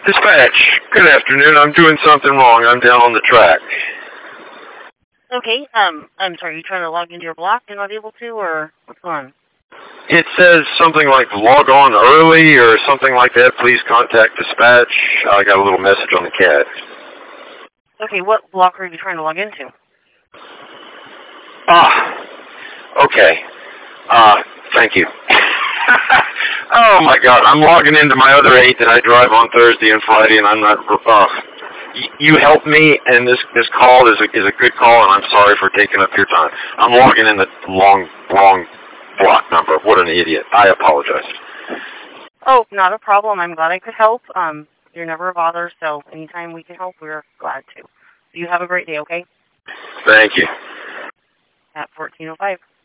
Dispatch, good afternoon. I'm doing something wrong. I'm down on the track. Okay, I'm sorry, you trying to log into your block and not able to, or what's going on? It says something like log on early or something like that. Please contact dispatch. I got a little message on the CAD. Okay, what block are you trying to log into? Okay. Thank you. Oh my God, I'm logging into my other 8 that I drive on Thursday and Friday, and I'm not. You helped me, and this call is a good call, and I'm sorry for taking up your time. I'm logging in the wrong block number. What an idiot! I apologize. Oh, not a problem. I'm glad I could help. You're never a bother, so anytime we can help, we're glad to. You have a great day, okay? Thank you. At 14:05.